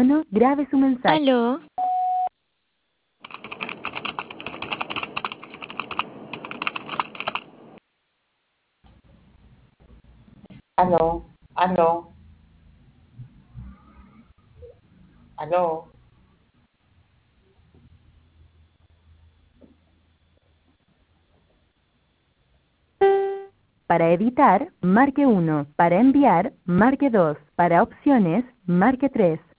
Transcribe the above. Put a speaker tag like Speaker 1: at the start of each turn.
Speaker 1: tono, grabe su mensaje.
Speaker 2: Aló.
Speaker 3: Aló, aló, aló.
Speaker 1: Para editar, marque 1. Para enviar, marque 2. Para opciones, marque 3.